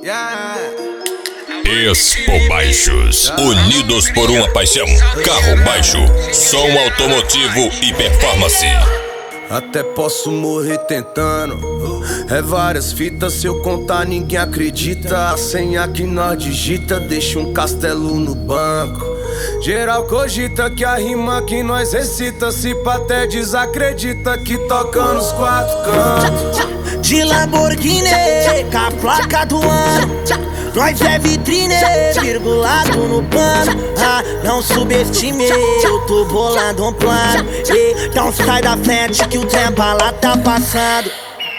Expo Baixos, unidos por uma paixão. Carro baixo, som automotivo e performance. Até posso morrer tentando. É várias fitas, se eu contar ninguém acredita. A senha que nós digita deixa um castelo no banco. Geral cogita que a rima que nós recita, se pá até desacredita que toca nos quatro cantos. De Lamborghini, com a placa do ano, nós é vitrine, virgulado no pano. Ah, não subestime, eu tô bolando um plano. Então sai da frente que o trem bala tá passando.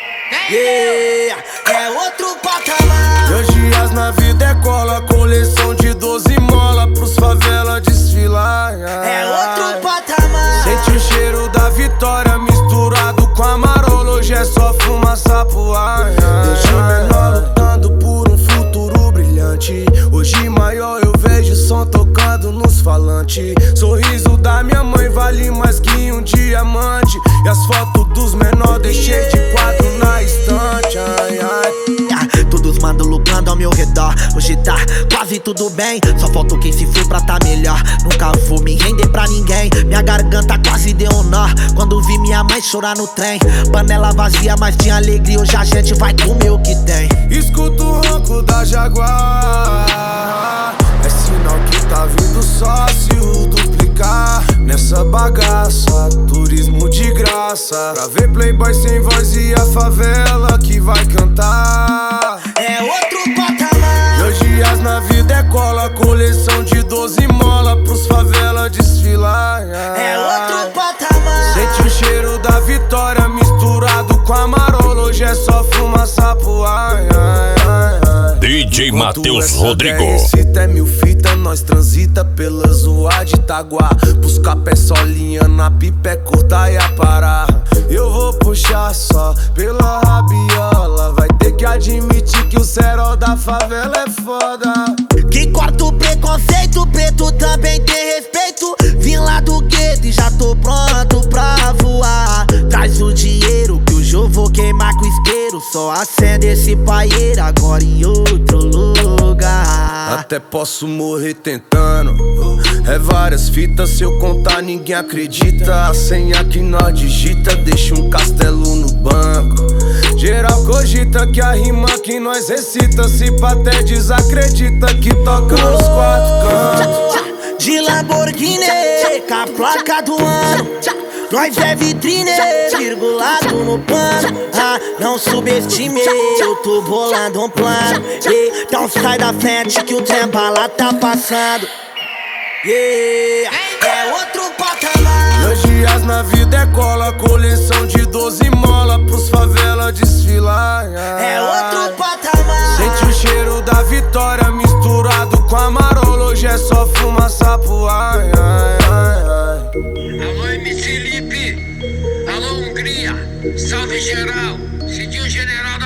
Yeah, é outro patamar. Meus dias na vida é cola, coleção de 12 mola pros favela desfilar. É outro patamar. Sente o cheiro da vitória misturado com a marola, hoje é só fumaça pro ar. Deixa o menor lutando por um futuro brilhante. Hoje maior eu vejo som tocando nos falantes. Sorriso da minha mãe vale mais que um diamante. E as fotos dos menores deixei de quadro na estante. Ai, ai. Todos mandam lucrando ao meu redor. Hoje tá quase tudo bem, só falta quem se foi pra tá melhor. Nunca vou me render pra ninguém. Minha garganta quase deu um nó quando vi minha mãe chorar no trem. Panela vazia, mas tinha alegria. Hoje a gente vai comer o que tem. Escuto o ronco da Jaguar, é sinal que tá vindo sócio duplicar nessa bagaça, turismo de graça. Pra ver playboy sem voz e a favela que vai cantar. É outro patamar. Meus dias na vida é cola, coleção de 12 mola pros favela desfilar. É outro patamar. Sente o cheiro da vitória misturado com a marola, hoje é só fumaça pro ar. DJ Matheus Rodrigo. Recita é 1000 fita, nós transita pela zoa de Itaguá. Buscar pé solinha na pipa é curta e a parar. Eu vou puxar só pela rabiola. Vai ter que admitir que o cerol da favela é foda. Que corta o preconceito, preto também tem respeito. Vim lá do gueto e já tô pronto pra voar. Traz o dinheiro que hoje eu vou queimar com isqueiro. Só acende esse paieiro agora em outro lugar. Até posso morrer tentando. É várias fitas, se eu contar ninguém acredita. A senha que nós digita deixa um castelo no banco. Geral cogita que a rima que nós recita, se pá até desacredita que toca nos quatro cantos. De Lamborghini, com a placa do ano, nós é vitrine, virgulado no pano. Ah, não subestime, eu tô bolando um plano. Então sai da frente que o trem bala tá passando. Yeah, é outro patamar. Meus dias na vida é cola, coleção de 12 mola pros favela desfilar. É outro patamar. Sente o cheiro da vitória misturado com a marola, hoje é só fumaça pro ar. Alô MC Lipe, alô Hungria, salve geral, Cidinho General.